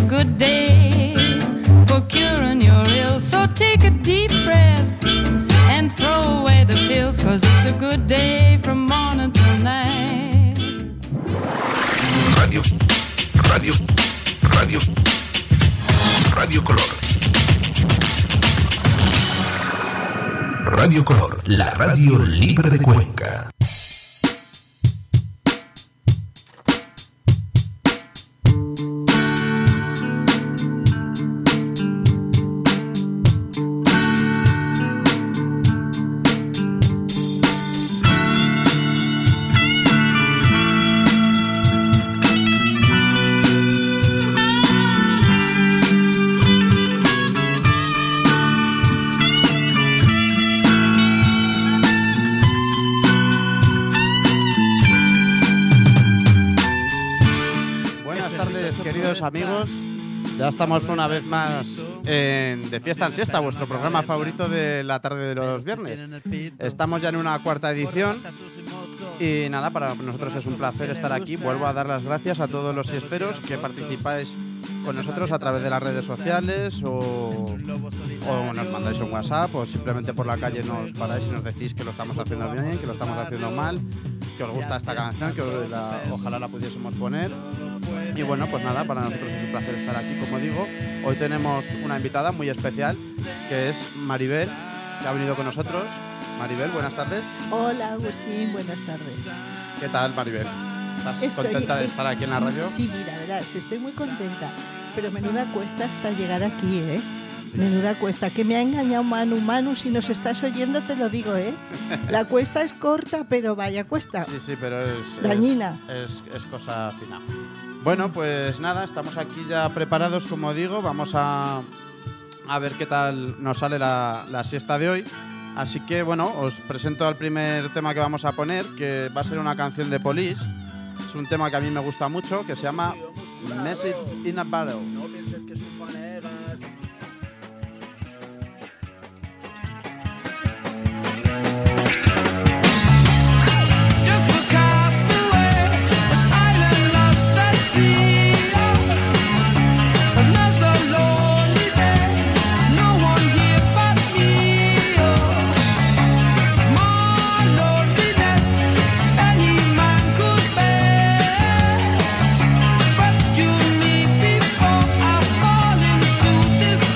good day for curing your ill. So take a deep breath and throw away the pills, 'cause it's a good day from morning till night. Radio Color. Radio Color, la radio libre de Cuenca. Amigos, ya estamos una vez más en De Fiesta en Siesta, vuestro programa favorito de la tarde de los viernes. Estamos ya en una cuarta edición y nada, para nosotros es un placer estar aquí. Vuelvo a dar las gracias a todos los siesteros que participáis con nosotros a través de las redes sociales o nos mandáis un WhatsApp o simplemente por la calle nos paráis y nos decís que lo estamos haciendo bien, que lo estamos haciendo mal, que os gusta esta canción, que ojalá la pudiésemos poner. Y bueno, pues nada, para nosotros es un placer estar aquí, como digo. Hoy tenemos una invitada muy especial, que es Maribel, que ha venido con nosotros. Maribel, buenas tardes. Hola, Agustín, buenas tardes. ¿Qué tal, Maribel? ¿Estás contenta de estar aquí en la radio? Sí, mira, verás, estoy muy contenta, pero menuda cuesta hasta llegar aquí, ¿eh? Menuda cuesta, que me ha engañado Manu, si nos estás oyendo te lo digo, ¿eh? La cuesta es corta, pero vaya cuesta. Sí, pero es dañina. Es cosa fina. Bueno, pues nada, estamos aquí ya preparados, como digo. Vamos a ver qué tal nos sale la siesta de hoy. Así que, bueno, os presento el primer tema que vamos a poner, que va a ser una canción de Police. Es un tema que a mí me gusta mucho, que se llama Message in a Bottle. No pienses que son fanegas. Rescue me before I fall into this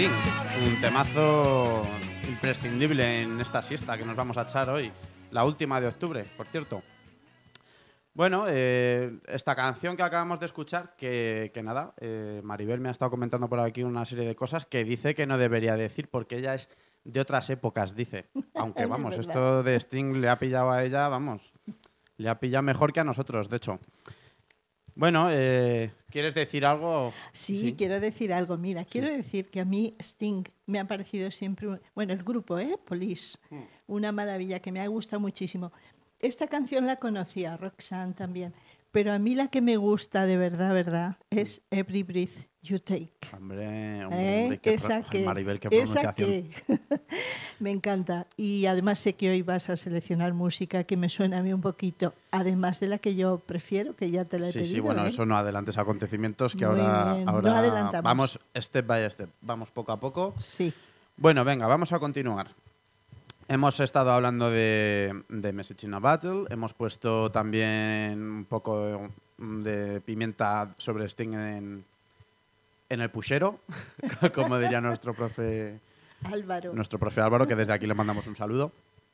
Sting, un temazo imprescindible en esta siesta que nos vamos a echar hoy, la última de octubre, por cierto. Bueno, esta canción que acabamos de escuchar, que nada, Maribel me ha estado comentando por aquí una serie de cosas que dice que no debería decir porque ella es de otras épocas, dice. Aunque vamos, esto de Sting le ha pillado a ella, vamos, le ha pillado mejor que a nosotros, de hecho. Bueno, ¿quieres decir algo? Sí, quiero decir algo. Mira, quiero decir que a mí Sting me ha parecido siempre, bueno, el grupo, Police, una maravilla que me ha gustado muchísimo. Esta canción la conocía, Roxanne también, pero a mí la que me gusta de verdad, es Every Breath You Take. Hombre, Maribel, qué pronunciación. Me encanta. Y además sé que hoy vas a seleccionar música que me suena a mí un poquito, además de la que yo prefiero, que ya te la he pedido. Sí, bueno, eso no adelantes acontecimientos, que Muy ahora bien, no adelantamos. Vamos step by step, vamos poco a poco. Sí. Bueno, venga, vamos a continuar. Hemos estado hablando de Message in a Battle, hemos puesto también un poco de pimienta sobre Sting en el puchero, como diría nuestro profe Álvaro, que desde aquí le mandamos un saludo.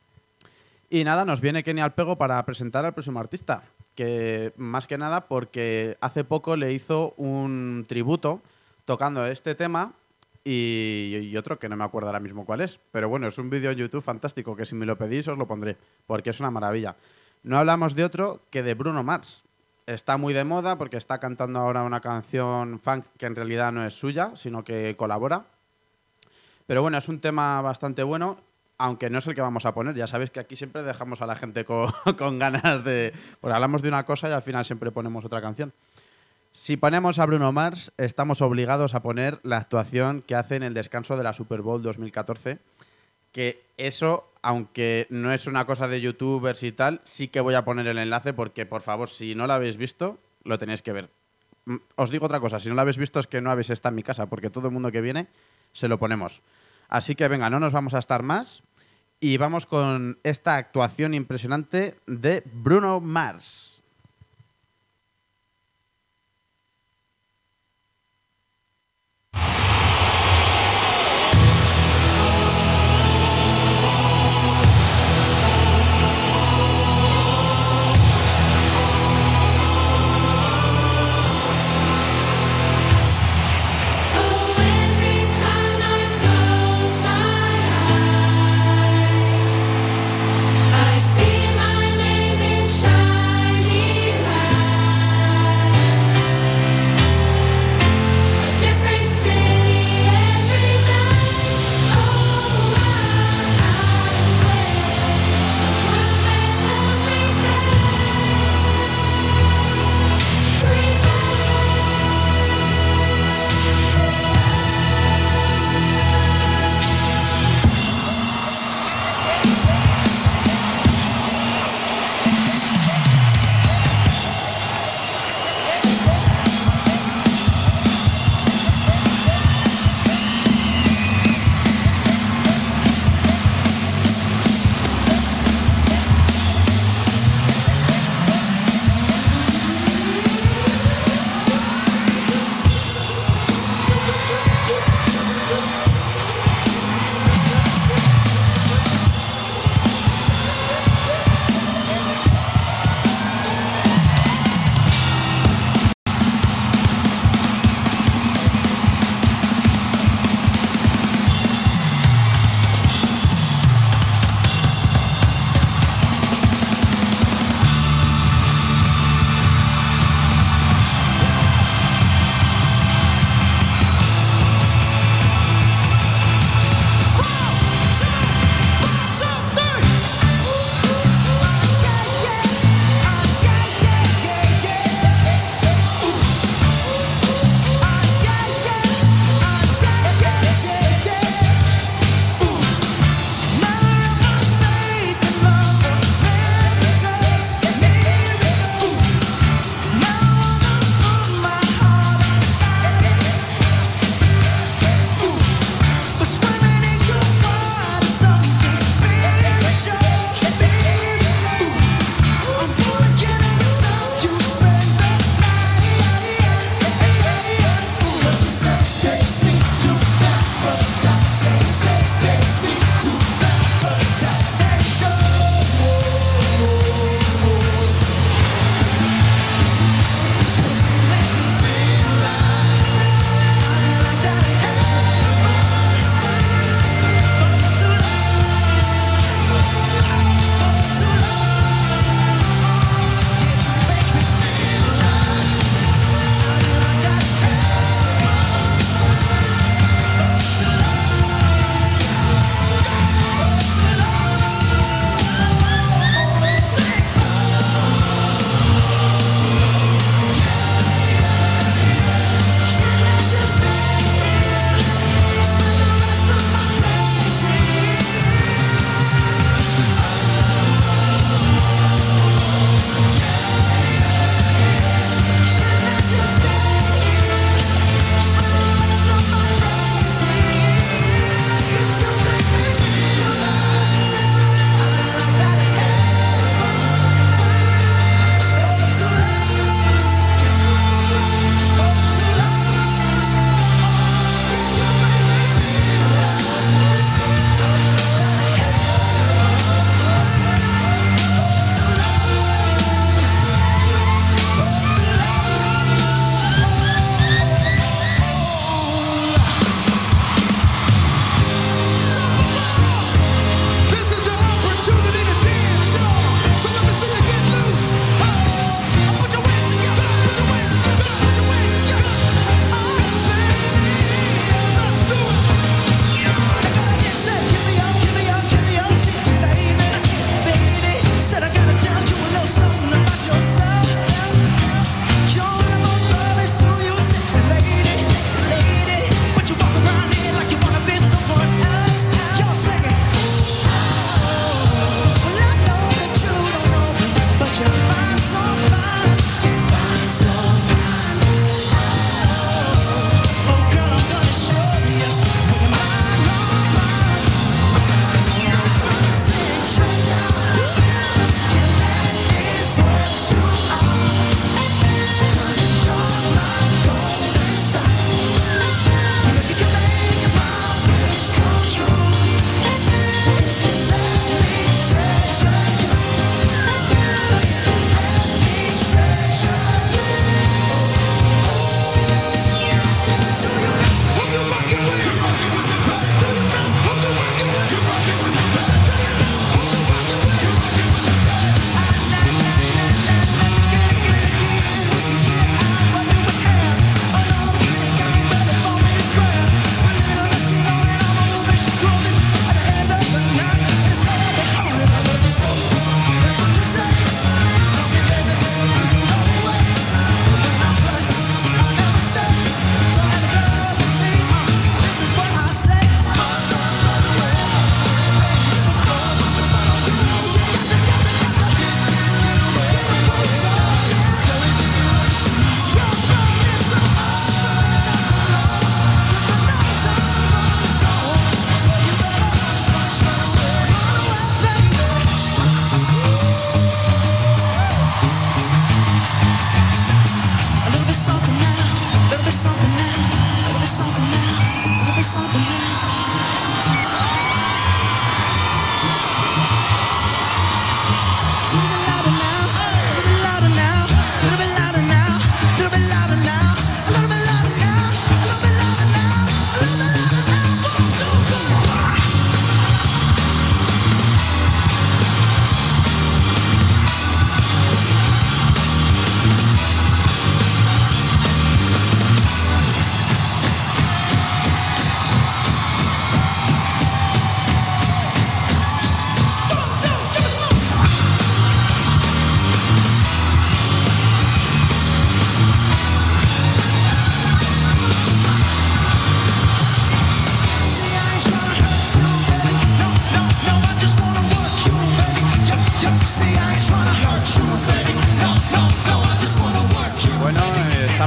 Y nada, nos viene Kenny al pego para presentar al próximo artista, que más que nada porque hace poco le hizo un tributo tocando este tema y otro que no me acuerdo ahora mismo cuál es. Pero bueno, es un vídeo en YouTube fantástico que si me lo pedís os lo pondré, porque es una maravilla. No hablamos de otro que de Bruno Mars. Está muy de moda porque está cantando ahora una canción funk que en realidad no es suya, sino que colabora. Pero bueno, es un tema bastante bueno, aunque no es el que vamos a poner. Ya sabéis que aquí siempre dejamos a la gente con ganas de... Pues hablamos de una cosa y al final siempre ponemos otra canción. Si ponemos a Bruno Mars, estamos obligados a poner la actuación que hace en el descanso de la Super Bowl 2014, que eso, aunque no es una cosa de youtubers y tal, sí que voy a poner el enlace porque, por favor, si no lo habéis visto, lo tenéis que ver. Os digo otra cosa, si no lo habéis visto es que no habéis estado en mi casa, porque todo el mundo que viene se lo ponemos. Así que venga, no nos vamos a estar más y vamos con esta actuación impresionante de Bruno Mars. I see my name in shining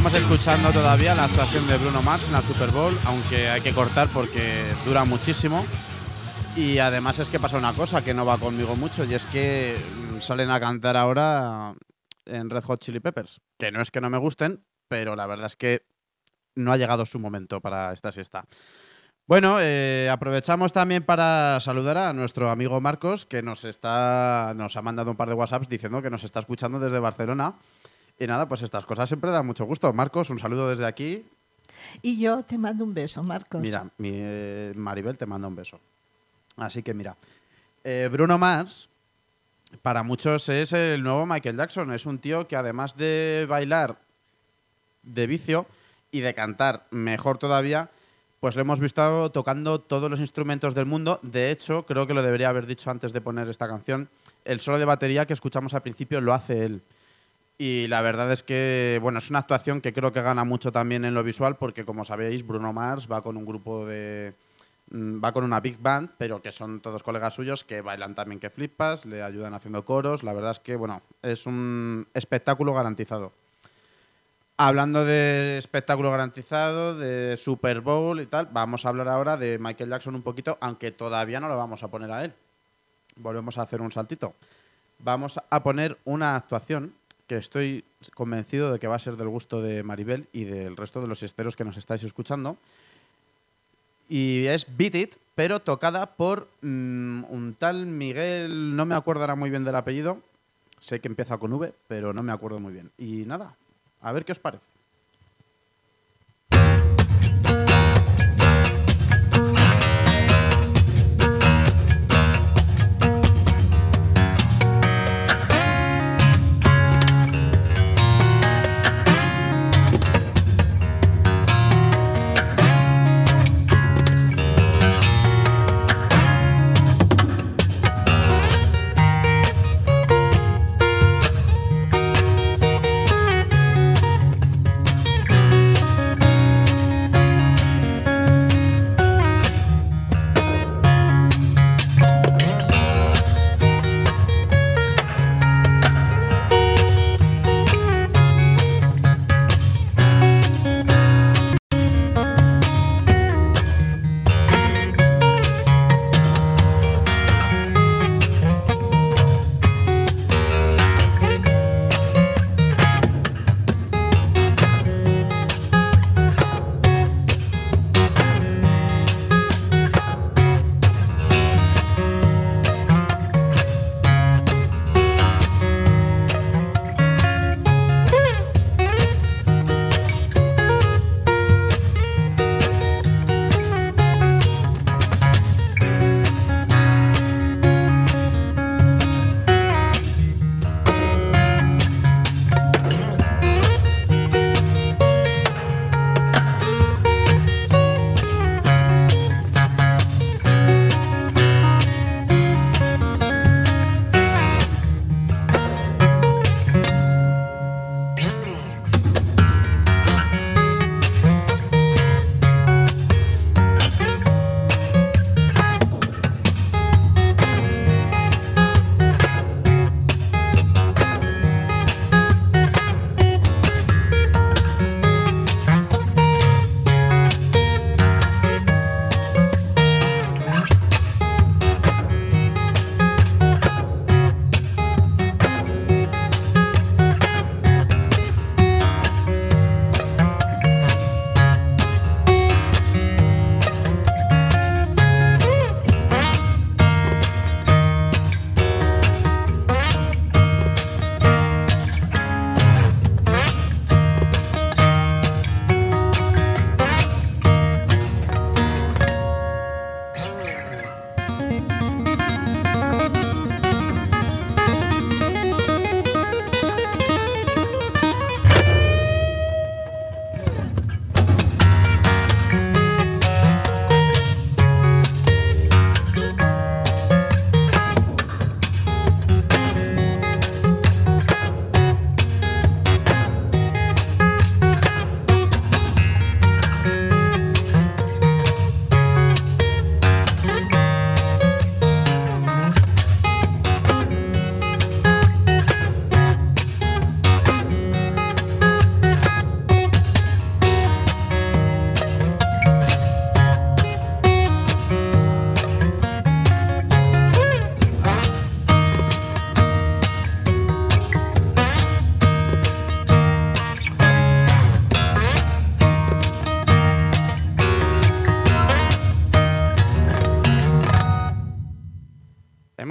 Estamos escuchando todavía la actuación de Bruno Mars en la Super Bowl, aunque hay que cortar porque dura muchísimo. Y además es que pasa una cosa que no va conmigo mucho, y es que salen a cantar ahora en Red Hot Chili Peppers, que no es que no me gusten, pero la verdad es que no ha llegado su momento para esta siesta. Bueno, aprovechamos también para saludar a nuestro amigo Marcos, que nos ha mandado un par de WhatsApps diciendo que nos está escuchando desde Barcelona. Y nada, pues estas cosas siempre dan mucho gusto. Marcos, un saludo desde aquí. Y yo te mando un beso, Marcos. Mira, Maribel te manda un beso. Así que mira, Bruno Mars para muchos es el nuevo Michael Jackson. Es un tío que además de bailar de vicio y de cantar mejor todavía, pues lo hemos visto tocando todos los instrumentos del mundo. De hecho, creo que lo debería haber dicho antes de poner esta canción. El solo de batería que escuchamos al principio lo hace él. Y la verdad es que, bueno, es una actuación que creo que gana mucho también en lo visual porque, como sabéis, Bruno Mars va con un grupo va con una big band, pero que son todos colegas suyos que bailan también que flipas, le ayudan haciendo coros. La verdad es que, bueno, es un espectáculo garantizado. Hablando de espectáculo garantizado, de Super Bowl y tal, vamos a hablar ahora de Michael Jackson un poquito, aunque todavía no lo vamos a poner a él. Volvemos a hacer un saltito. Vamos a poner una actuación que estoy convencido de que va a ser del gusto de Maribel y del resto de los siesteros que nos estáis escuchando. Y es Beat It, pero tocada por un tal Miguel, no me acuerdo ahora muy bien del apellido. Sé que empieza con V, pero no me acuerdo muy bien. Y nada, a ver qué os parece.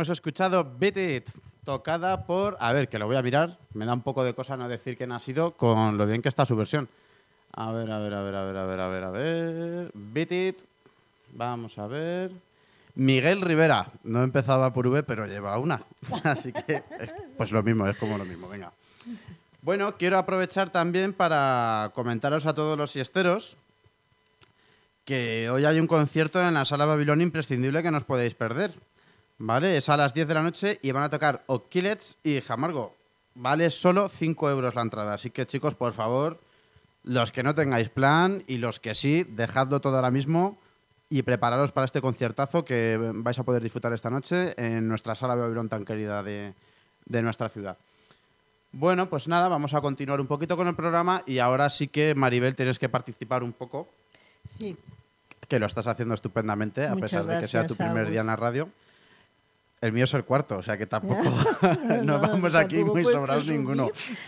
hemos escuchado Beat It, tocada por... A ver, que lo voy a mirar. Me da un poco de cosa no decir quién ha sido con lo bien que está su versión. A ver. Beat It. Vamos a ver. Miguel Rivera. No empezaba por V, pero lleva una. Así que, pues lo mismo, es como lo mismo. Venga. Bueno, quiero aprovechar también para comentaros a todos los siesteros que hoy hay un concierto en la Sala Babilón imprescindible que no os podéis perder. ¿Vale? Es a las 10 de la noche y van a tocar O'Killets y Jamargo. Vale solo 5 euros la entrada. Así que, chicos, por favor, los que no tengáis plan y los que sí, dejadlo todo ahora mismo y prepararos para este conciertazo que vais a poder disfrutar esta noche en nuestra Sala Babilón tan querida de nuestra ciudad. Bueno, pues nada, vamos a continuar un poquito con el programa y ahora sí que, Maribel, tienes que participar un poco. Sí. Que lo estás haciendo estupendamente, a pesar de que sea tu primer día en la radio. El mío es el cuarto, o sea que tampoco nos vamos aquí muy sobrados ninguno.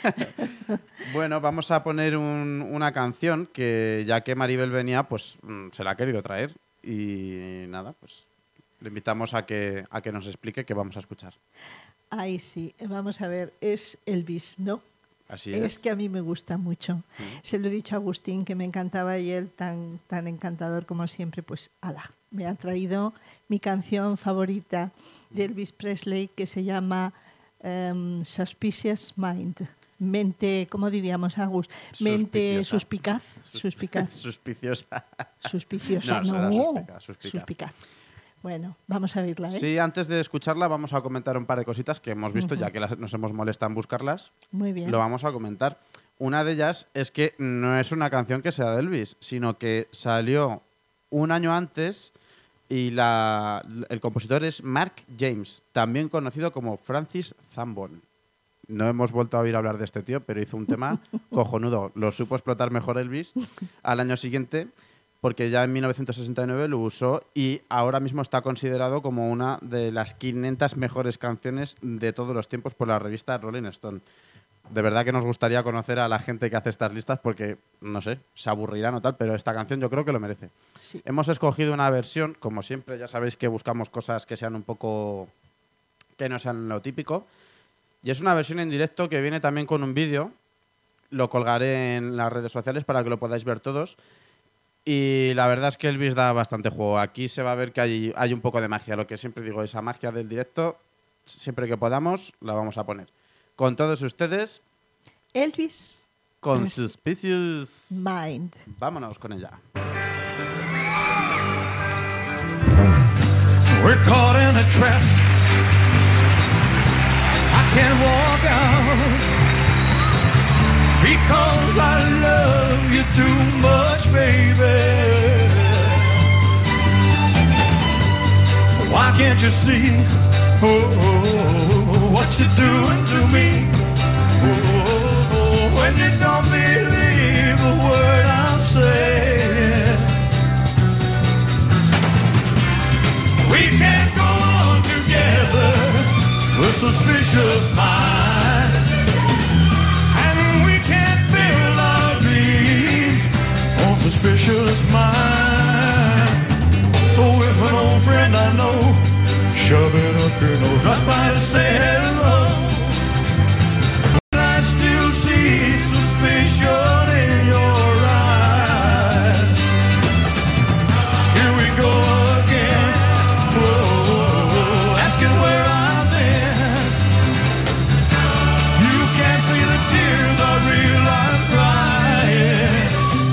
Bueno, vamos a poner una canción que, ya que Maribel venía, pues se la ha querido traer. Y nada, pues le invitamos a que nos explique qué vamos a escuchar. Ay, sí, vamos a ver, es Elvis, ¿no? Así es. Es que a mí me gusta mucho. Se lo he dicho a Agustín, que me encantaba, y él, tan encantador como siempre, pues, ala, me ha traído mi canción favorita de Elvis Presley, que se llama Suspicious Mind. Mente, ¿cómo diríamos, Agus? Mente suspicaz. Suspiciosa. Suspiciosa, no. Suspicaz. Bueno, vamos a verla, ¿eh? Sí, antes de escucharla vamos a comentar un par de cositas que hemos visto, ya que nos hemos molestado en buscarlas. Muy bien. Lo vamos a comentar. Una de ellas es que no es una canción que sea de Elvis, sino que salió un año antes y el compositor es Mark James, también conocido como Francis Zambon. No hemos vuelto a oír hablar de este tío, pero hizo un tema cojonudo. Lo supo explotar mejor Elvis al año siguiente, porque ya en 1969 lo usó y ahora mismo está considerado como una de las 500 mejores canciones de todos los tiempos por la revista Rolling Stone. De verdad que nos gustaría conocer a la gente que hace estas listas porque, no sé, se aburrirán o tal, pero esta canción yo creo que lo merece. Sí. Hemos escogido una versión, como siempre, ya sabéis que buscamos cosas que sean un poco... que no sean lo típico. Y es una versión en directo que viene también con un vídeo. Lo colgaré en las redes sociales para que lo podáis ver todos. Y la verdad es que Elvis da bastante juego. Aquí se va a ver que hay un poco de magia. Lo que siempre digo, esa magia del directo, siempre que podamos, la vamos a poner. Con todos ustedes, Elvis con Suspicious Mind. Vámonos con ella. We're caught in a trap. I can't walk out because I love you too much, baby. Why can't you see what you're doing to me? When you don't believe a word I'm saying. We can't go on together with suspicious minds, and we can't build our dreams on suspicious minds. So if an old friend I know shove it up your nose, just by to say hello, but I still see suspicion in your eyes. Here we go again, whoa, asking where I've been. You can't see the tears I real I'm crying.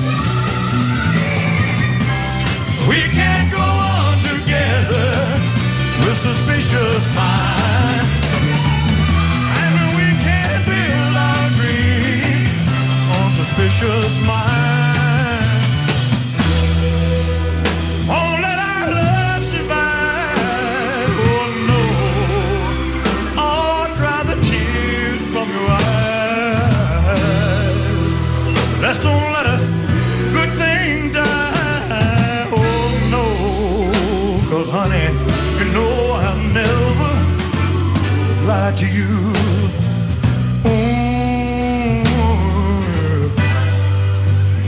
We can't go on together with suspicious minds, and we can't build our dreams on suspicious minds. Won't let our love survive, oh no. Oh, dry the tears from your eyes. Let's don't let a good thing die, oh no. 'Cause honey, you know I'll never lie to you. Ooh,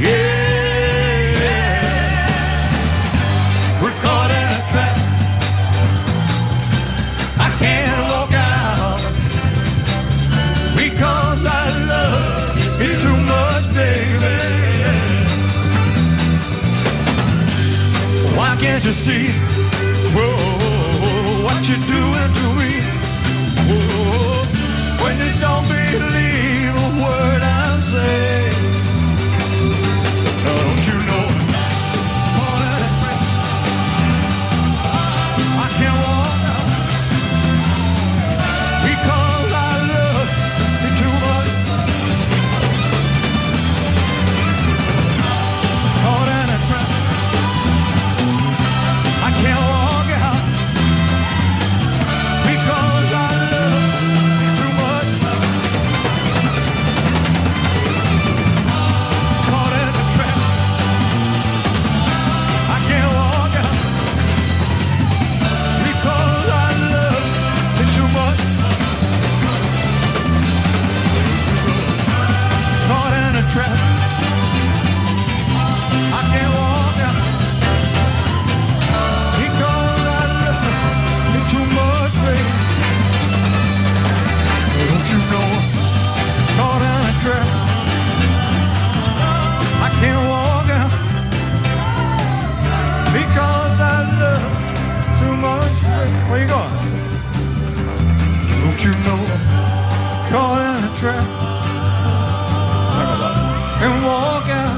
and walk out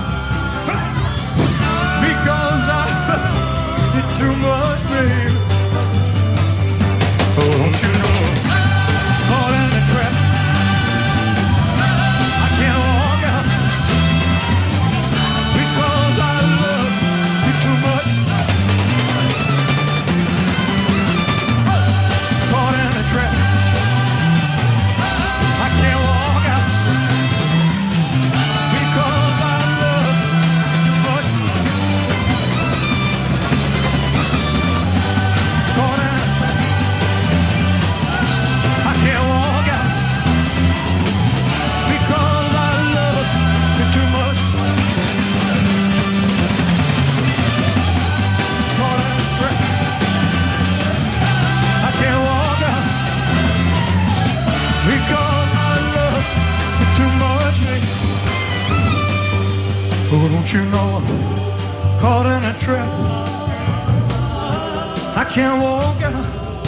because I love you too much, baby. Oh, don't you know I'm caught in a trap? I can't walk out because I love you too much. Caught in a trap. I can't walk out because I love you too much. Caught in a trap. I can't walk out because I love you too much. Caught in a trap. I can't walk out because I love you too much, baby. Oh, don't you know I'm caught in a trap? I can't walk out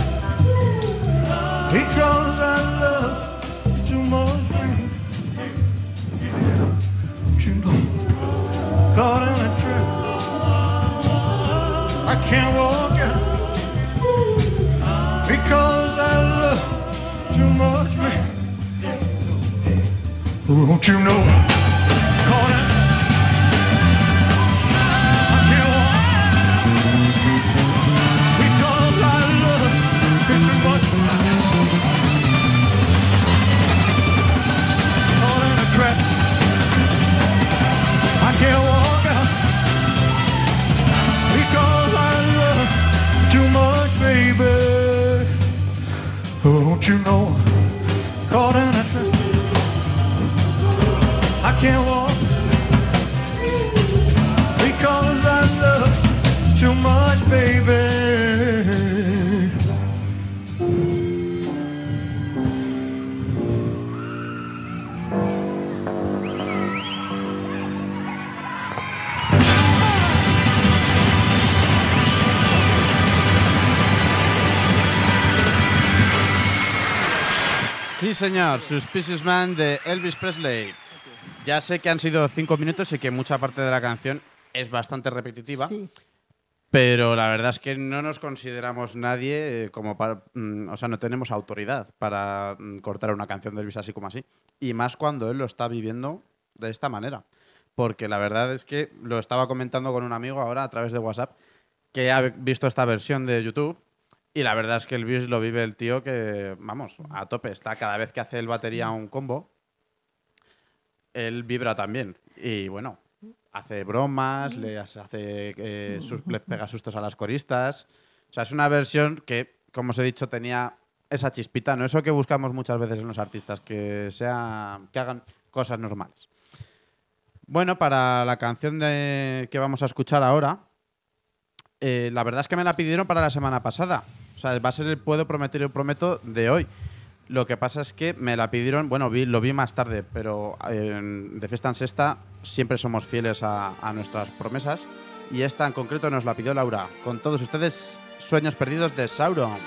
because I love you too much, baby. Don't you know I'm caught in a trap? I can't walk out because I love you too much, baby. Oh, don't you know I'm caught in? I can't walk because I love you too much. Caught in a trap. I can't walk out because I love you too much, baby. Oh, don't you know I'm caught in a trap? I can't walk because I love you too much, baby. Sí, señor, Suspicious Man de Elvis Presley. Ya sé que han sido 5 minutos y que mucha parte de la canción es bastante repetitiva, Sí. pero la verdad es que no nos consideramos nadie como para... o sea, no tenemos autoridad para cortar una canción de Elvis así como así. Y más cuando él lo está viviendo de esta manera. Porque la verdad es que lo estaba comentando con un amigo ahora a través de WhatsApp que ha visto esta versión de YouTube. Y la verdad es que Elvis lo vive el tío que, vamos, a tope. Está cada vez que hace el batería un combo, él vibra también. Y bueno, hace bromas, le pega sustos a las coristas. O sea, es una versión que, como os he dicho, tenía esa chispita, ¿no? Eso que buscamos muchas veces en los artistas, que hagan cosas normales. Bueno, para la canción que vamos a escuchar ahora, la verdad es que me la pidieron para la semana pasada. O sea, va a ser el Puedo Prometer y Prometo de hoy. Lo que pasa es que me la pidieron, bueno, lo vi más tarde, pero de Fiesta en Sexta siempre somos fieles a nuestras promesas. Y esta en concreto nos la pidió Laura. Con todos ustedes, Sueños Perdidos de Sauron.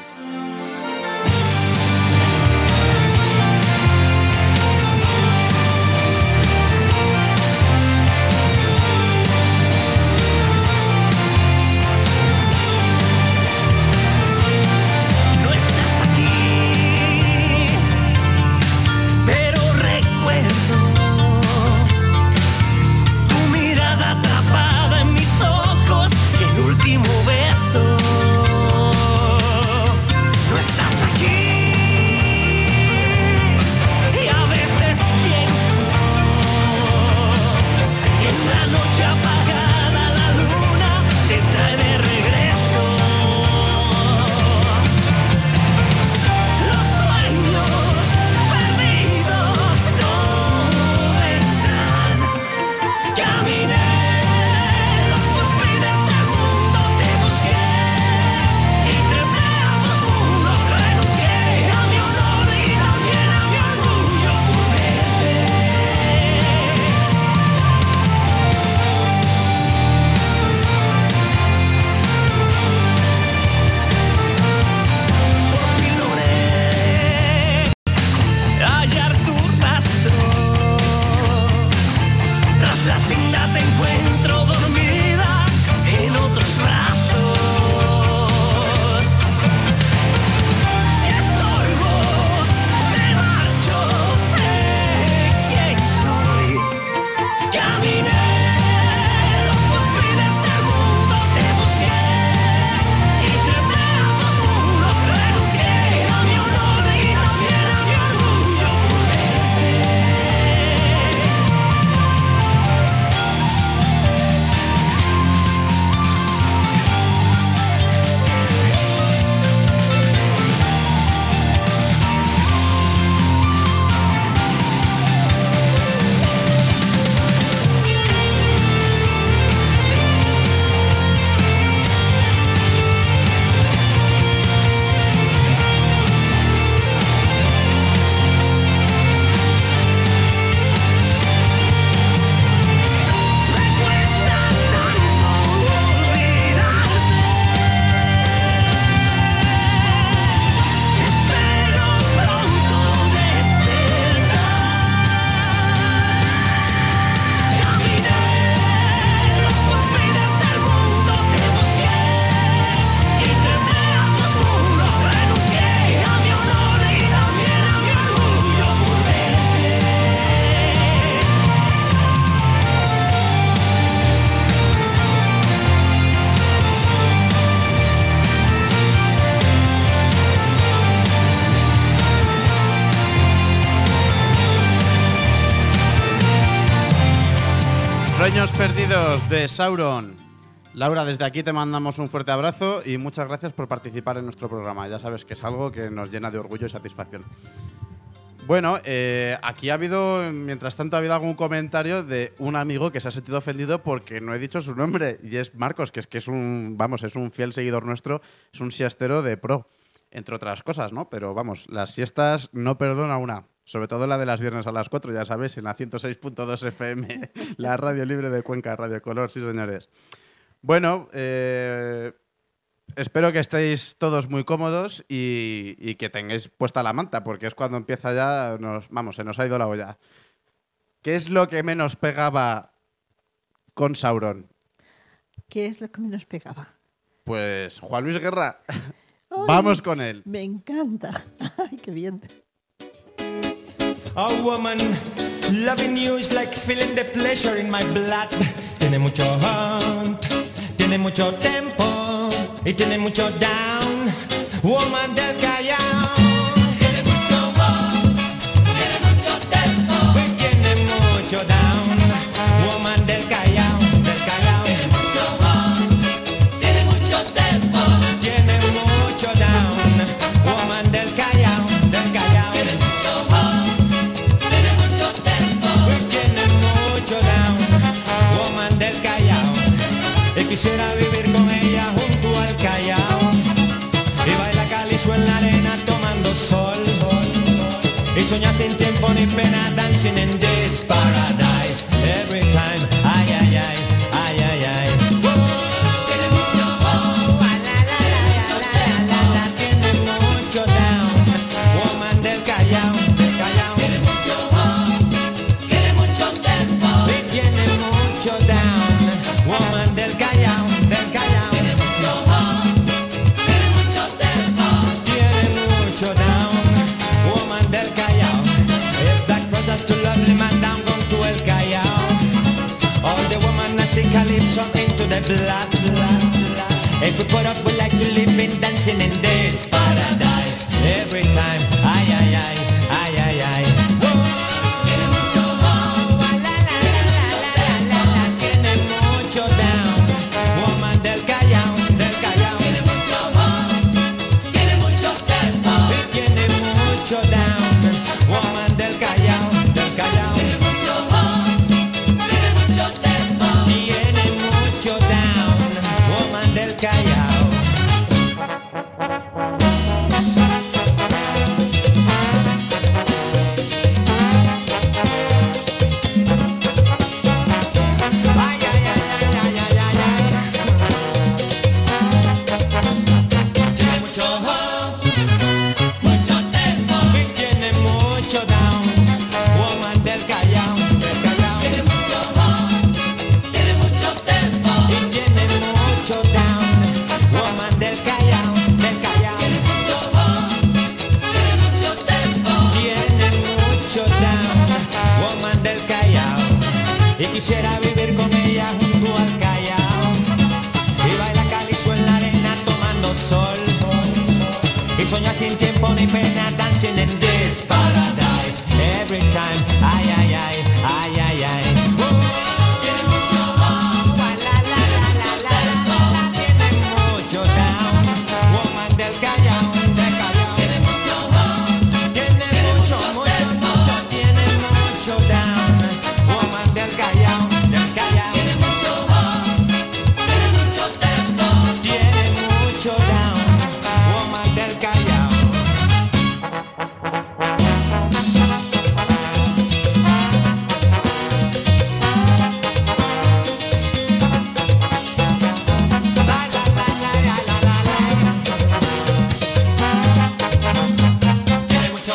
Último beso. Sueños perdidos de Sauron. Laura, desde aquí te mandamos un fuerte abrazo y muchas gracias por participar en nuestro programa. Ya sabes que es algo que nos llena de orgullo y satisfacción. Bueno, aquí ha habido, mientras tanto, ha habido algún comentario de un amigo que se ha sentido ofendido porque no he dicho su nombre, y es Marcos, que es un, vamos, es un fiel seguidor nuestro, es un siestero de pro, entre otras cosas, ¿no? Pero vamos, las siestas no perdona una. Sobre todo la de las viernes a las 4, ya sabéis, en la 106.2 FM, la radio libre de Cuenca, Radio Color, sí señores. Bueno, espero que estéis todos muy cómodos y que tengáis puesta la manta, porque es cuando empieza ya, se nos ha ido la olla. ¿Qué es lo que menos pegaba con Sauron? ¿Qué es lo que menos pegaba? Pues Juan Luis Guerra. Ay, Vamos con él. Me encanta. Ay, qué bien. A woman, loving you is like feeling the pleasure in my blood. Tiene mucho hunt, tiene mucho tempo y tiene mucho down. Woman del Callao. Tiene mucho hunt, tiene mucho tempo y tiene mucho down. Woman del Callao, del Callao. Tiene mucho hunt, tiene mucho tempo, tiene mucho down. Woman del Callao, del Callao. Tiene mucho hunt, tiene mucho tempo y tiene mucho down. Woman del Callao. Y quisiera vivir con ella junto al Callao y baila calizo en la arena tomando sol y soñar sin tiempo ni pena, dancing in this paradise every time. Ay, ay, ay, ay, ay, ay. Tiene mucho la, tiene mucho down. Woman del Callao, del Callao. Tiene mucho tiene mucho tempo y tiene mucho down. Woman del Callao, del Callao. Tiene mucho tiene mucho tempo, tiene mucho down. Woman del Callao. If that cross has to lovely man down, gone to El Callao. All the woman that sing calypso into the blood. If we put up, we like to live in dancing in this paradise every time. Ay, ay, ay, ay, ay, ay. Tiene mucho la, tiene mucho down. Woman del Callao, del Callao. Tiene mucho tempo y tiene mucho down. Woman del Callao, del Callao. Tiene mucho tempo, tiene mucho down. Woman del Callao. Ay, ay, ay, ay, ay, ay, ay. Tiene mucho tempo y tiene mucho down. Woman del Callao, del Callao. Tiene mucho tempo y tiene mucho down. Woman del Callao, del Callao. Tiene mucho tempo, tiene mucho down. Woman del Callao. Y quisiera vivir con ella junto al Callao y baila calizo en la arena tomando sol y soñar sin tiempo ni pena, dancing in this paradise every time. Ay, ay, ay, ay, ay, ay. Tiene mucho la, tiene mucho down. Woman del Callao, del Callao. Tiene mucho tiene mucho, tiene mucho down. Woman del Callao, del Callao. Tiene mucho tempo, tiene mucho down. Woman del Callao. La, la, la, la, la, la, la. Tiene mucho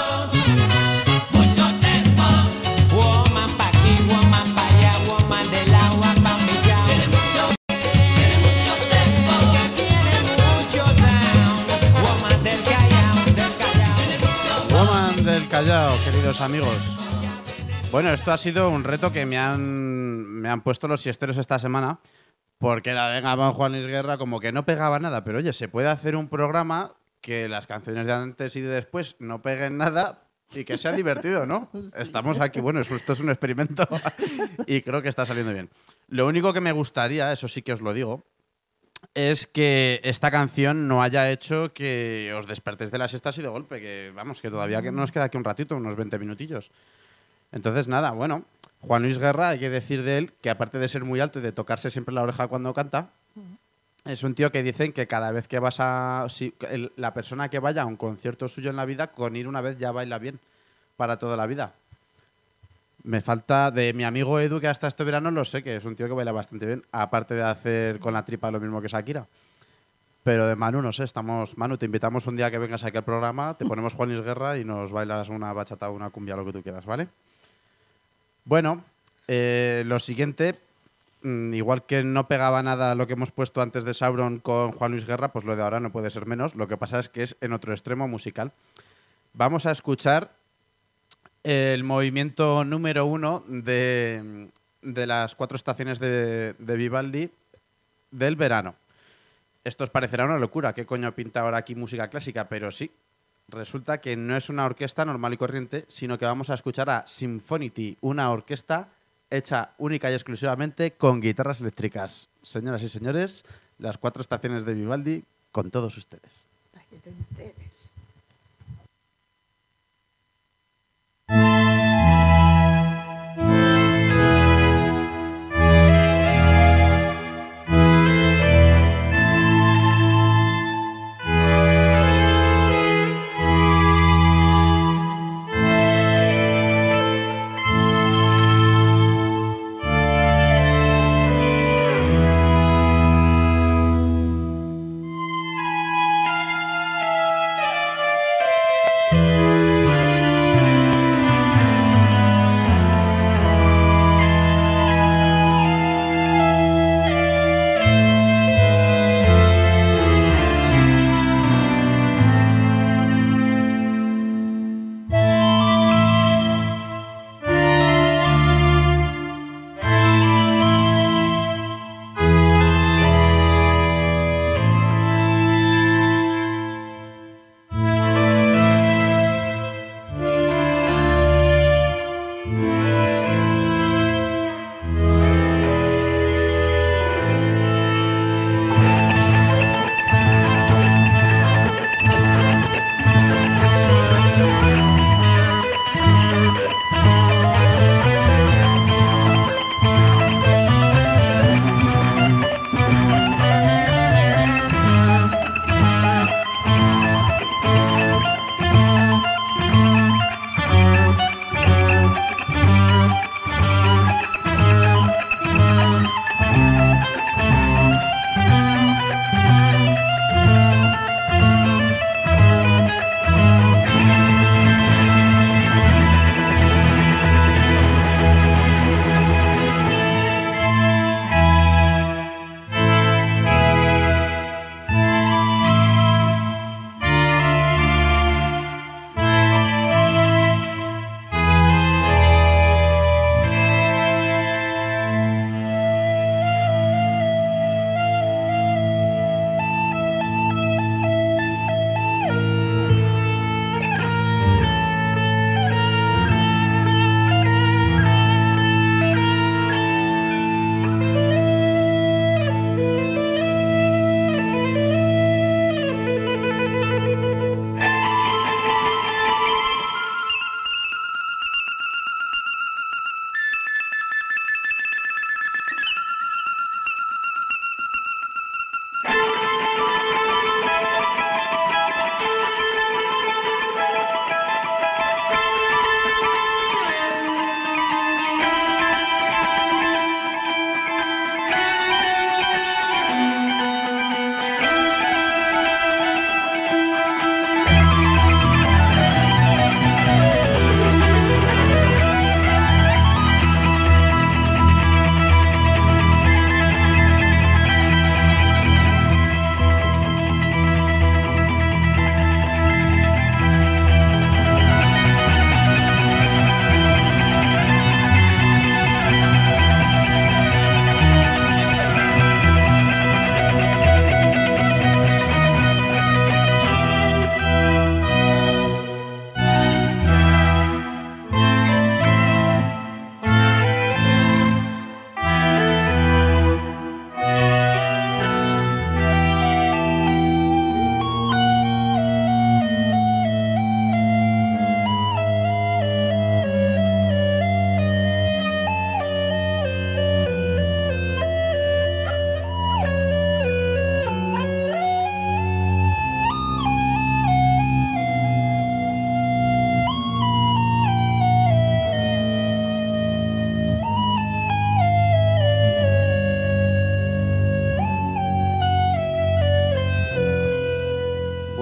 tempo. Woman pa' aquí, woman pa' allá, woman del agua pa' mi ya. Tiene mucho tempo. Tiene mucho down. Woman del Callao, del Callao. Woman del Callao, queridos amigos. Bueno, esto ha sido un reto que me han puesto los siesteros esta semana, porque venga, Juan Luis Guerra como que no pegaba nada, pero oye, se puede hacer un programa que las canciones de antes y de después no peguen nada, y que sea divertido, ¿no? Estamos aquí, bueno, esto es un experimento y creo que está saliendo bien. Lo único que me gustaría, eso sí que os lo digo, es que esta canción no haya hecho que os despertéis de la siesta así de golpe, que vamos, que todavía que nos queda aquí un ratito, unos 20 minutillos. Entonces, nada, bueno, Juan Luis Guerra, hay que decir de él que aparte de ser muy alto y de tocarse siempre la oreja cuando canta, es un tío que dicen que cada vez que vas a... la persona que vaya a un concierto suyo en la vida, con ir una vez ya baila bien para toda la vida. Me falta de mi amigo Edu, que hasta este verano lo sé, que es un tío que baila bastante bien, aparte de hacer con la tripa lo mismo que Shakira. Pero de Manu, no sé, Manu, te invitamos un día que vengas aquí al programa, te ponemos Juan Luis Guerra y nos bailas una bachata o una cumbia, lo que tú quieras, ¿vale? Bueno, lo siguiente, igual que no pegaba nada lo que hemos puesto antes de Sauron con Juan Luis Guerra, pues lo de ahora no puede ser menos. Lo que pasa es que es en otro extremo musical. Vamos a escuchar el movimiento número 1 de las 4 estaciones de Vivaldi del verano. Esto os parecerá una locura, ¿qué coño pinta ahora aquí música clásica? Pero sí, resulta que no es una orquesta normal y corriente, sino que vamos a escuchar a Symphonity, una orquesta hecha única y exclusivamente con guitarras eléctricas. Señoras y señores, las 4 estaciones de Vivaldi con todos ustedes. Para que te enteres.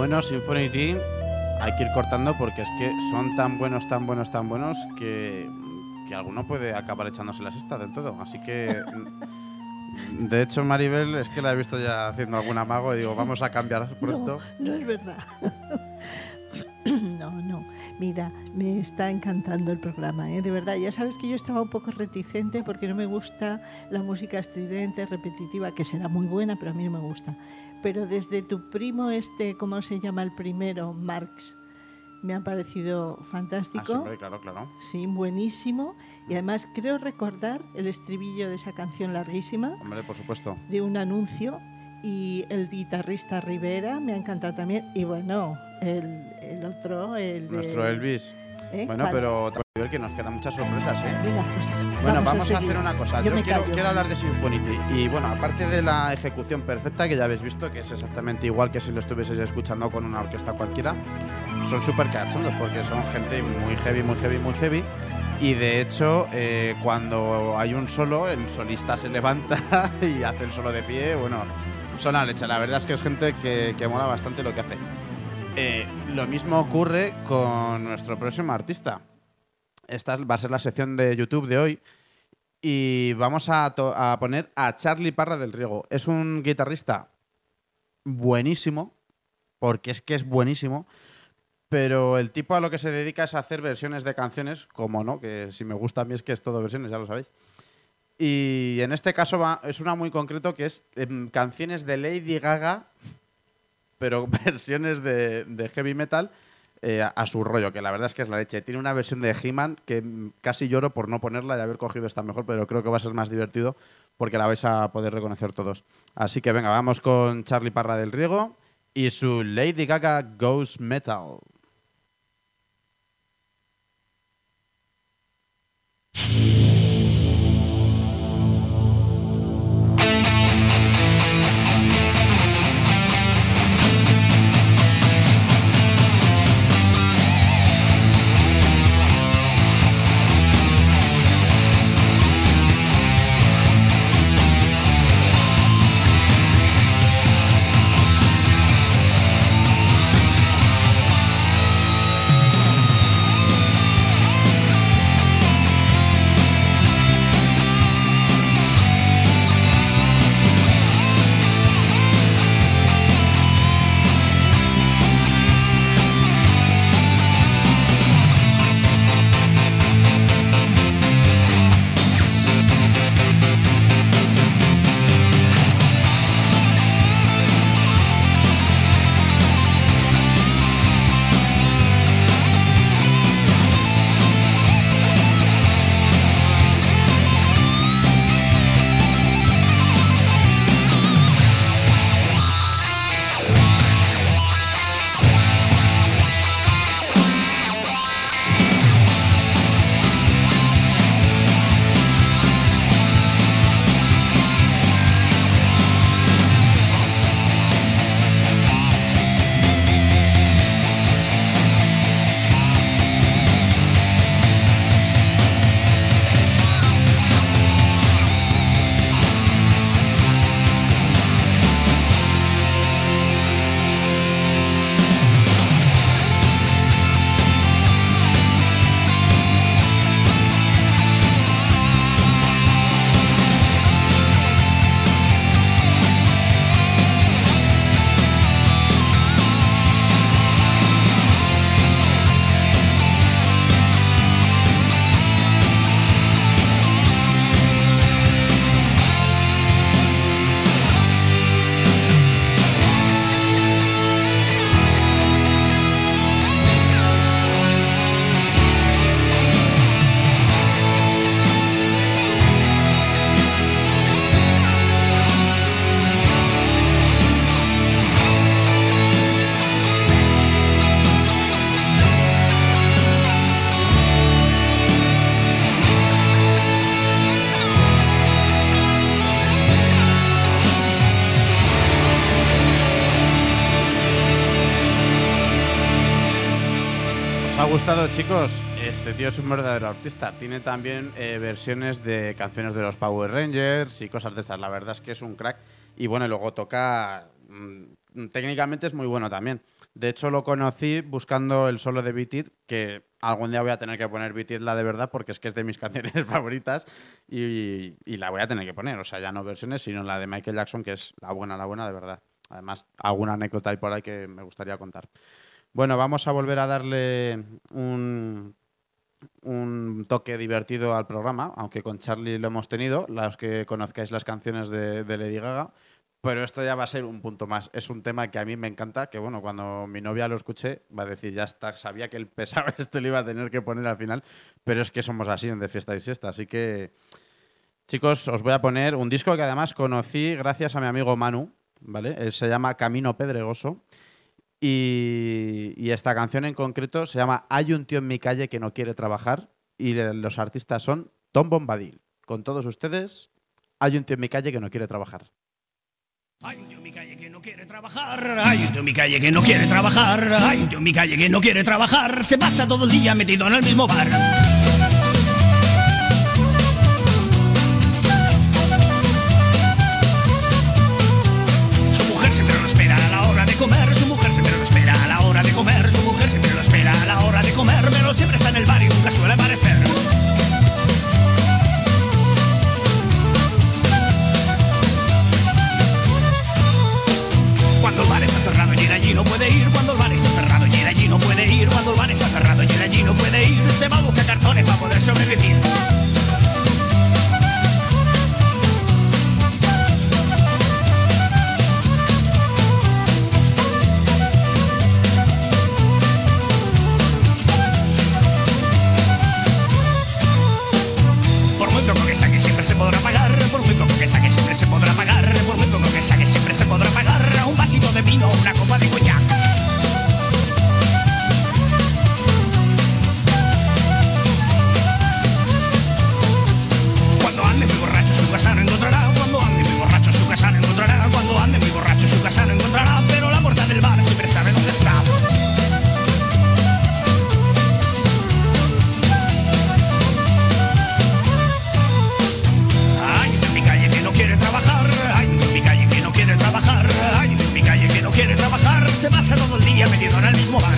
Bueno, Symphony hay que ir cortando porque es que son tan buenos que alguno puede acabar echándose la siesta del todo. Así que, de hecho, Maribel es que la he visto ya haciendo algún amago y digo, vamos a cambiar pronto. No es verdad. No. Mira, me está encantando el programa, ¿eh? De verdad. Ya sabes que yo estaba un poco reticente porque no me gusta la música estridente, repetitiva, que será muy buena, pero a mí no me gusta. Pero desde tu primo ¿cómo se llama el primero? Marx. Me ha parecido fantástico. Ah, sí, claro. Sí, buenísimo. Y además creo recordar el estribillo de esa canción larguísima. Hombre, por supuesto. De un anuncio. Y el guitarrista Rivera me ha encantado también. Y bueno, el otro, nuestro Elvis. Bueno, vale. Pero que nos quedan muchas sorpresas, ¿eh? Venga, pues bueno, vamos a seguir. hacer una cosa. Yo quiero hablar de Symphony. Y bueno, aparte de la ejecución perfecta, que ya habéis visto, que es exactamente igual que si lo estuvieseis escuchando con una orquesta cualquiera, son súper cachondos porque son gente muy heavy. Y de hecho, cuando hay un solo, el solista se levanta y hace el solo de pie. Bueno, son la leche. La verdad es que es gente que mola bastante lo que hace. Lo mismo ocurre con nuestro próximo artista. Esta va a ser la sección de YouTube de hoy y vamos a poner a Charlie Parra del Riego. Es un guitarrista buenísimo, porque es que es buenísimo, pero el tipo a lo que se dedica es a hacer versiones de canciones, como no, que si me gusta a mí es que es todo versiones, ya lo sabéis. Y en este caso es una muy concreto que es canciones de Lady Gaga, pero versiones de heavy metal, a su rollo, que la verdad es que es la leche. Tiene una versión de He-Man que casi lloro por no ponerla y haber cogido esta mejor, pero creo que va a ser más divertido porque la vais a poder reconocer todos. Así que venga, vamos con Charlie Parra del Riego y su Lady Gaga Ghost Metal. ¿Os ha gustado, chicos? Este tío es un verdadero artista. Tiene también versiones de canciones de los Power Rangers y cosas de estas. La verdad es que es un crack. Y bueno, luego toca... técnicamente es muy bueno también. De hecho, lo conocí buscando el solo de Beat It, que algún día voy a tener que poner Beat It, la de verdad, porque es que es de mis canciones favoritas y la voy a tener que poner. O sea, ya no versiones, sino la de Michael Jackson, que es la buena de verdad. Además, alguna anécdota hay por ahí que me gustaría contar. Bueno, vamos a volver a darle un toque divertido al programa, aunque con Charlie lo hemos tenido, los que conozcáis las canciones de Lady Gaga. Pero esto ya va a ser un punto más. Es un tema que a mí me encanta, que bueno, cuando mi novia lo escuche va a decir, ya está, sabía que el pesado este lo iba a tener que poner al final, pero es que somos así en De Fiesta y Siesta. Así que, chicos, os voy a poner un disco que además conocí gracias a mi amigo Manu, ¿vale? Él se llama Camino Pedregoso y esta canción en concreto se llama Hay un tío en mi calle que no quiere trabajar y los artistas son Tom Bombadil. Con todos ustedes, Hay un tío en mi calle que no quiere trabajar. Hay un tío en mi calle que no quiere trabajar, hay un tío en mi calle que no quiere trabajar, hay un tío en mi calle que no quiere trabajar, se pasa todo el día metido en el mismo bar. Su mujer siempre lo espera a la hora de comer, su mujer siempre lo espera a la hora de comer, su mujer siempre lo espera a la hora de comer, pero siempre está en el bar y nunca suele aparecer. Cuando el bar está cerrado y él allí no puede ir, cuando el bar está cerrado y él allí no puede ir, cuando el bar está cerrado y él allí no puede ir, se va a buscar cartones para poder sobrevivir. Por muy poco que saque siempre se podrá pagar, por muy poco que saque siempre se podrá pagar, por muy poco que saque siempre se podrá pagar un vasito de vino, una copa de coñac. Cuando ande muy borracho su casa no encontrará, cuando ande muy borracho su casa no encontrará, cuando ande muy borracho su casa no encontrará, pero la puerta del bar siempre sabe dónde está. Hay un tío en mi calle que no quiere trabajar, hay un tío en mi calle que no quiere trabajar, hay un tío en mi calle que no quiere trabajar, se pasa todo el día metido en el mismo bar.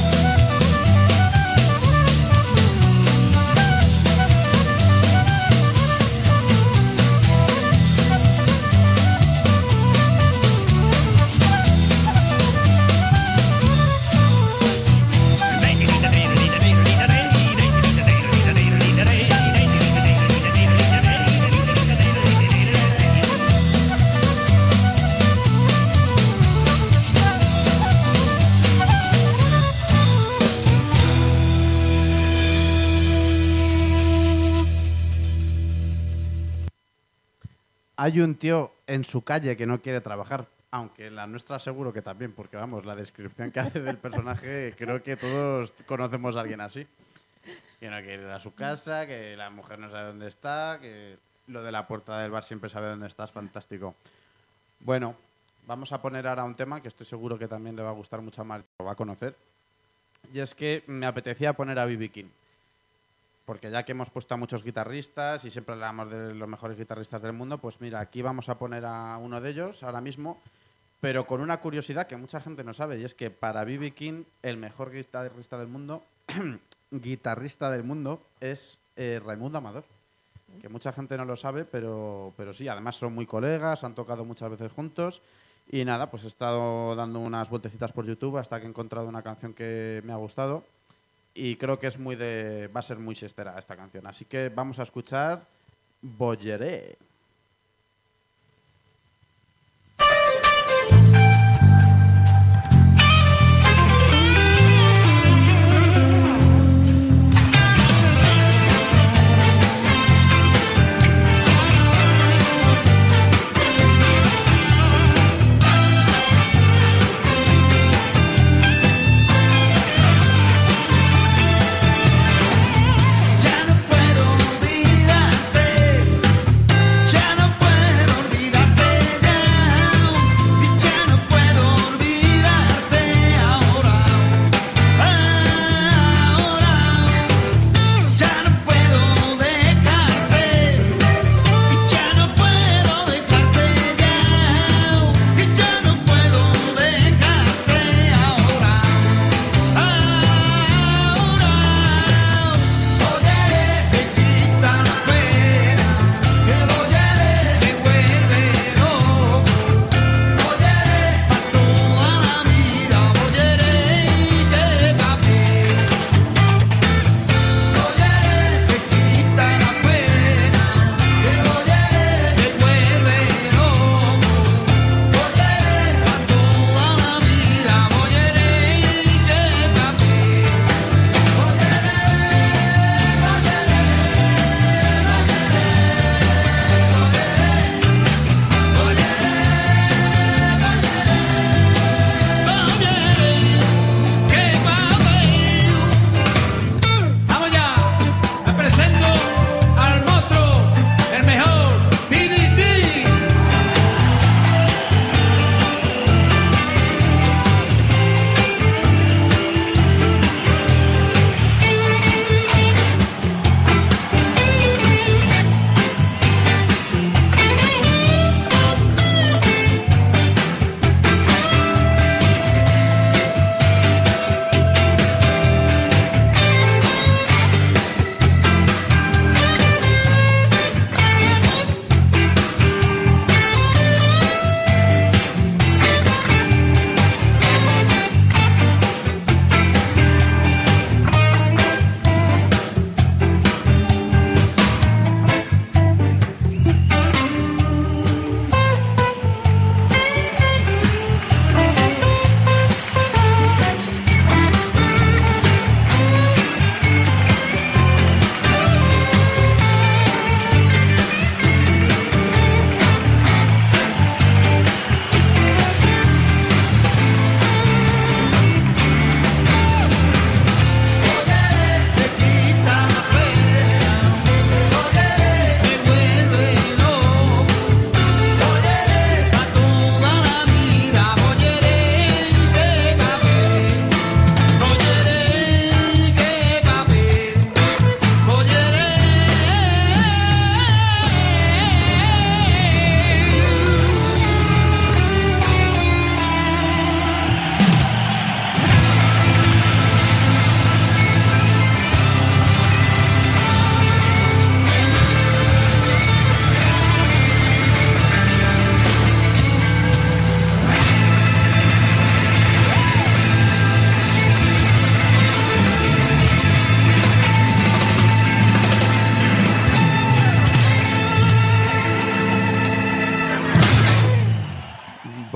Hay un tío en su calle que no quiere trabajar, aunque en la nuestra seguro que también, porque vamos, la descripción que hace del personaje, creo que todos conocemos a alguien así. Que no quiere ir a su casa, que la mujer no sabe dónde está, que lo de la puerta del bar siempre sabe dónde está, es fantástico. Bueno, vamos a poner ahora un tema que estoy seguro que también le va a gustar mucho a Mar, lo va a conocer. Y es que me apetecía poner a B.B. King. Porque ya que hemos puesto a muchos guitarristas y siempre hablamos de los mejores guitarristas del mundo, pues mira, aquí vamos a poner a uno de ellos ahora mismo, pero con una curiosidad que mucha gente no sabe, y es que para B.B. King el mejor guitarrista del mundo es Raimundo Amador, que mucha gente no lo sabe, pero sí, además son muy colegas, han tocado muchas veces juntos y nada, pues he estado dando unas vueltecitas por YouTube hasta que he encontrado una canción que me ha gustado. Y creo que es va a ser muy siestera esta canción. Así que vamos a escuchar Bolleré. Ya no puedo olvidarte.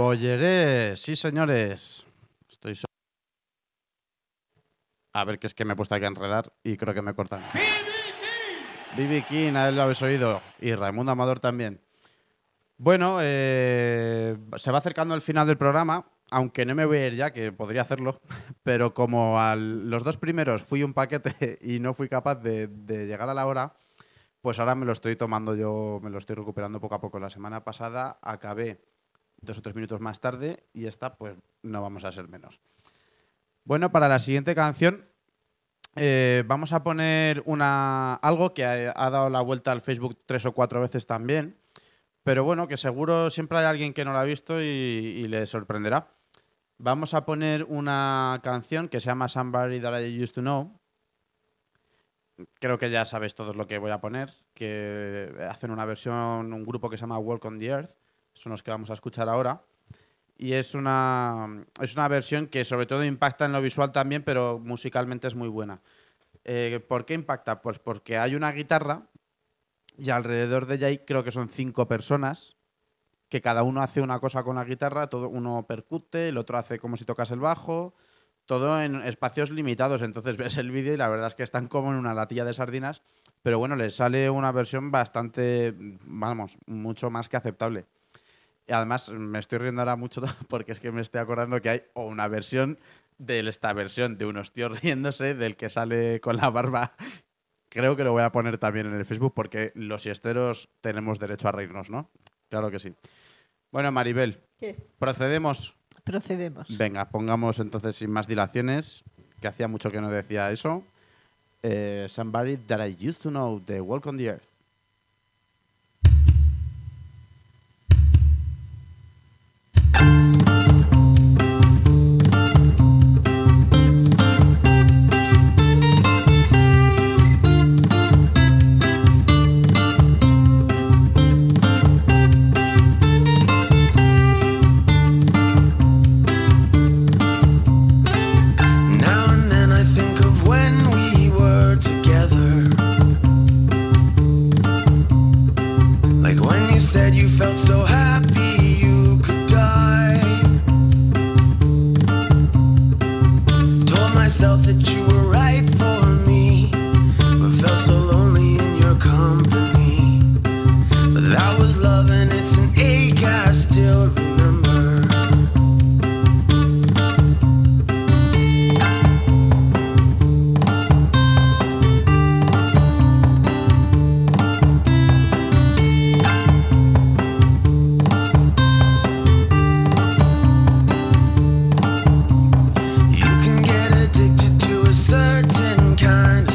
Bollerés, sí señores. Estoy a ver, que es que me he puesto aquí a enredar y creo que me cortan. B.B. King, a él lo habéis oído. Y Raimundo Amador también. Bueno, se va acercando el final del programa, aunque no me voy a ir ya, que podría hacerlo, pero como los dos primeros fui un paquete y no fui capaz de llegar a la hora, pues ahora me lo estoy tomando yo, me lo estoy recuperando poco a poco. La semana pasada acabé 2 o 3 minutos más tarde y esta pues no vamos a ser menos. Bueno, para la siguiente canción vamos a poner algo que ha dado la vuelta al Facebook 3 o 4 veces también, pero bueno, que seguro siempre hay alguien que no la ha visto y le sorprenderá. Vamos a poner una canción que se llama Somebody That I Used to Know. Creo que ya sabéis todos lo que voy a poner, que hacen una versión, un grupo que se llama Walk on the Earth, son los que vamos a escuchar ahora. Y es una versión que sobre todo impacta en lo visual también, pero musicalmente es muy buena. ¿Por qué impacta? Pues porque hay una guitarra y alrededor de ella creo que son 5 personas que cada uno hace una cosa con la guitarra, uno percute, el otro hace como si tocase el bajo, todo en espacios limitados. Entonces ves el vídeo y la verdad es que están como en una latilla de sardinas, pero bueno, les sale una versión bastante, vamos, mucho más que aceptable. Y además me estoy riendo ahora mucho porque es que me estoy acordando que hay una versión de esta versión de unos tíos riéndose del que sale con la barba. Creo que lo voy a poner también en el Facebook porque los siesteros tenemos derecho a reírnos, ¿no? Claro que sí. Bueno, Maribel, ¿Qué? ¿procedemos? Procedemos. Venga, pongamos entonces sin más dilaciones, que hacía mucho que no decía eso. Somebody That I Used to Know, de Walk on the Earth.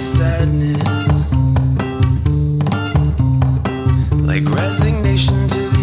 Resignation to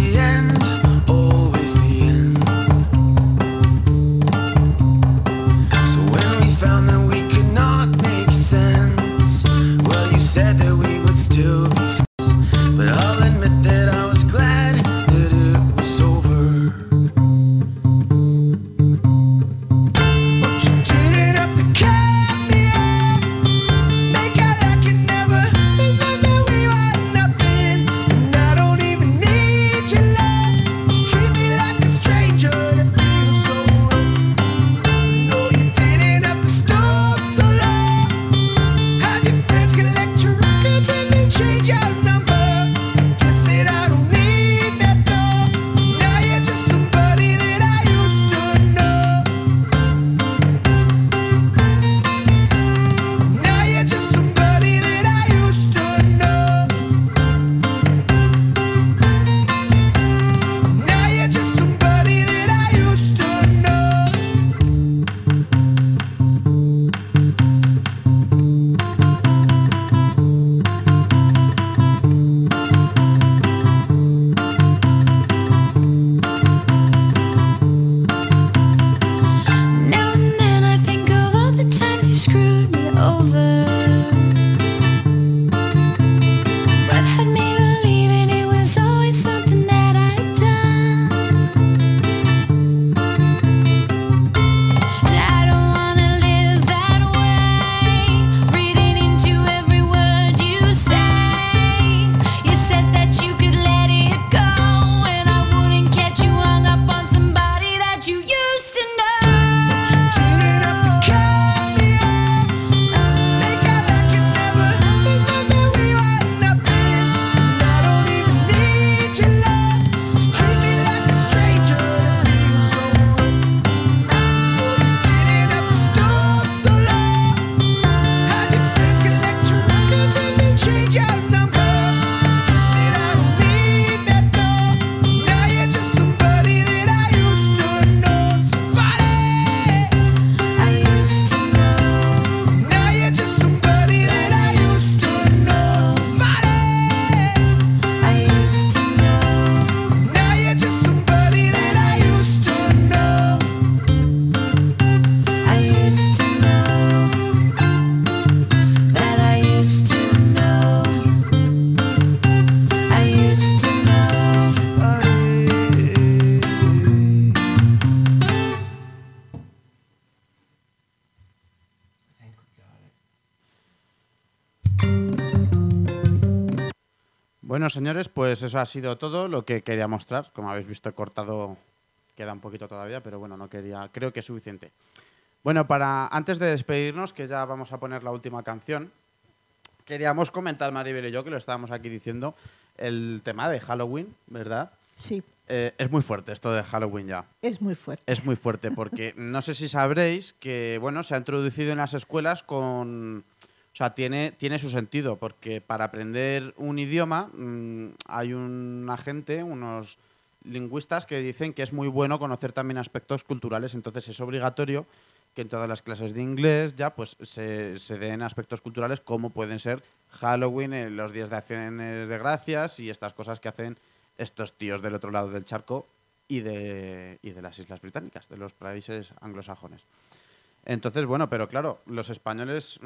Bueno, señores, pues eso ha sido todo lo que quería mostrar. Como habéis visto, he cortado, queda un poquito todavía, pero bueno, creo que es suficiente. Bueno, antes de despedirnos, que ya vamos a poner la última canción, queríamos comentar, Maribel y yo, que lo estábamos aquí diciendo, el tema de Halloween, ¿verdad? Sí. Es muy fuerte esto de Halloween ya. Es muy fuerte. Es muy fuerte porque no sé si sabréis que, bueno, se ha introducido en las escuelas con... O sea, tiene su sentido porque para aprender un idioma hay una gente, unos lingüistas que dicen que es muy bueno conocer también aspectos culturales, entonces es obligatorio que en todas las clases de inglés ya pues se den aspectos culturales como pueden ser Halloween, los días de acciones de gracias y estas cosas que hacen estos tíos del otro lado del charco y de las Islas Británicas, de los países anglosajones. Entonces, bueno, pero claro, los españoles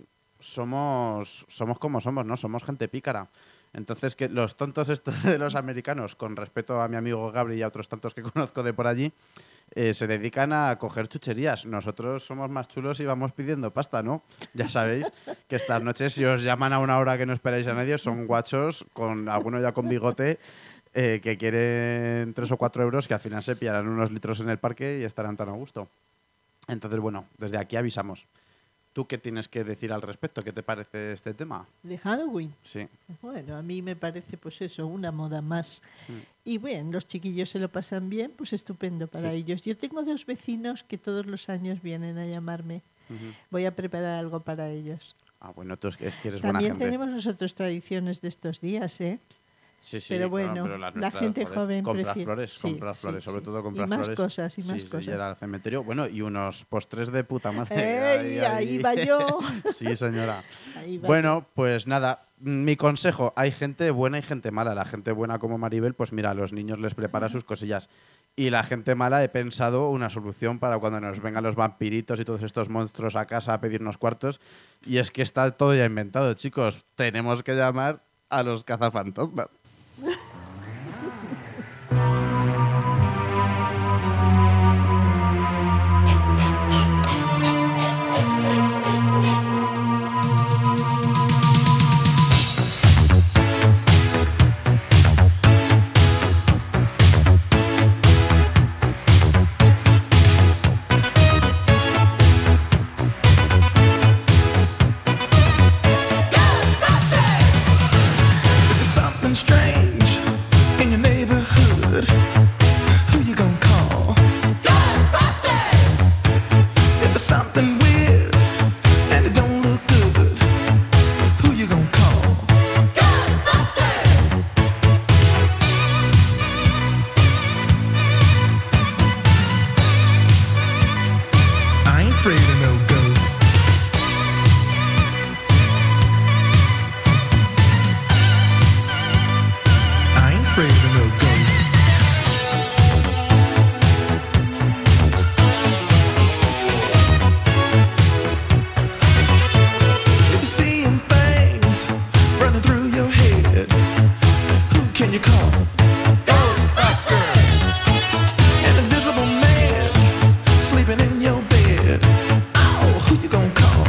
somos como somos, ¿no? Somos gente pícara. Entonces, que los tontos estos de los americanos, con respeto a mi amigo Gabri y a otros tantos que conozco de por allí, se dedican a coger chucherías. Nosotros somos más chulos y vamos pidiendo pasta, ¿no? Ya sabéis que estas noches, si os llaman a una hora que no esperáis a nadie, son guachos, con alguno ya con bigote, que quieren 3 o 4 euros, que al final se pillarán unos litros en el parque y estarán tan a gusto. Entonces, bueno, desde aquí avisamos. ¿Tú qué tienes que decir al respecto? ¿Qué te parece este tema? ¿De Halloween? Sí. Bueno, a mí me parece, pues eso, una moda más. Y bueno, los chiquillos se lo pasan bien, pues estupendo para ellos. Yo tengo 2 vecinos que todos los años vienen a llamarme. Voy a preparar algo para ellos. Ah, bueno, tú es que eres buena gente. También tenemos nosotros tradiciones de estos días, ¿eh? Sí, pero bueno, pero la gente joven compra prefiere... flores, sobre todo comprar flores. Y más flores. cosas, y más cosas. Y ir al cementerio. Bueno, y unos postres de puta madre. Ahí va yo. Sí, señora. Bueno, pues nada, mi consejo, hay gente buena y gente mala. La gente buena como Maribel, pues mira, a los niños les prepara sus cosillas. Y la gente mala, he pensado una solución para cuando nos vengan los vampiritos y todos estos monstruos a casa a pedirnos cuartos. Y es que está todo ya inventado, chicos. Tenemos que llamar a los cazafantasmas. Strange in your neighborhood. Who you gonna call? Ghostbusters! If there's something weird and it don't look good, who you gonna call? Ghostbusters! I ain't afraid of no ghosts. Afraid of no ghosts. If you're seeing things running through your head, who can you call? Ghostbusters! An invisible man sleeping in your bed. Oh, who you gonna call?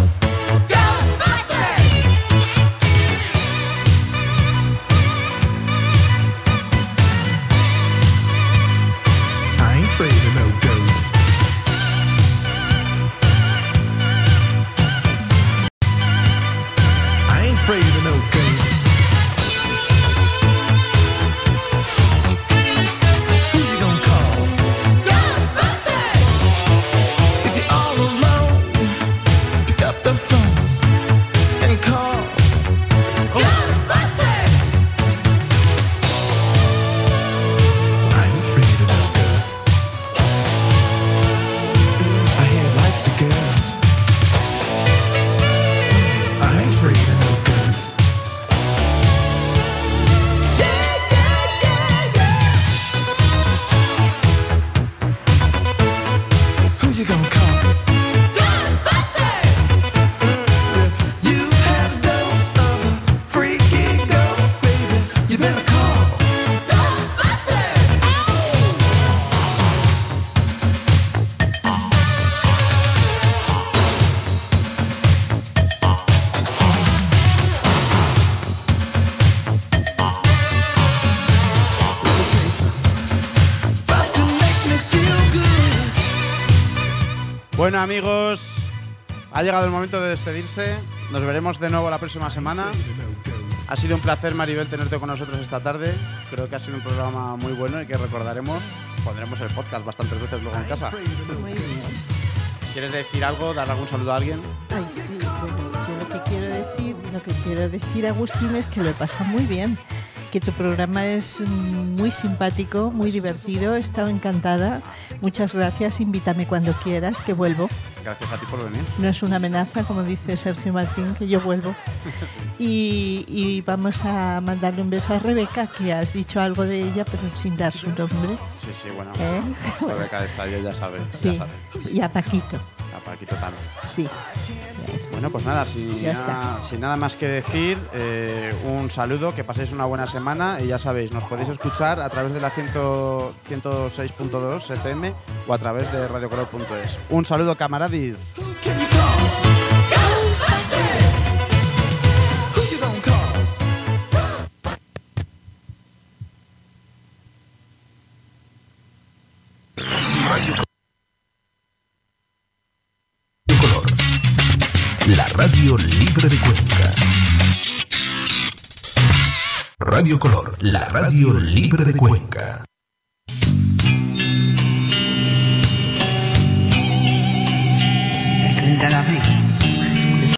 Bueno, amigos, ha llegado el momento de despedirse. Nos veremos de nuevo la próxima semana. Ha sido un placer, Maribel, tenerte con nosotros esta tarde. Creo que ha sido un programa muy bueno y que recordaremos. Pondremos el podcast bastantes veces luego en casa. Muy bien. ¿Quieres decir algo? ¿Dar algún saludo a alguien? Ay, sí, bueno, yo lo que quiero decir, Agustín, es que lo he pasado muy bien. Que tu programa es muy simpático, muy divertido. He estado encantada. Muchas gracias. Invítame cuando quieras, que vuelvo. Gracias a ti por venir. No es una amenaza, como dice Sergio Martín, que yo vuelvo. Y vamos a mandarle un beso a Rebeca, que has dicho algo de ella, pero sin dar su nombre. Sí, bueno. ¿Eh? Rebeca de Estadio ya sabe. Sí, Ya sabe. y a Paquito. A Paquito también. Sí. Bueno, pues nada, sin nada más que decir, un saludo, que paséis una buena semana y ya sabéis, nos podéis escuchar a través de la 106.2 FM o a través de radiocolor.es. Un saludo, camaradis. Can you call Ghostbusters? Who you gonna call? Color, la radio libre de Cuenca. Radio Color, la radio libre de Cuenca.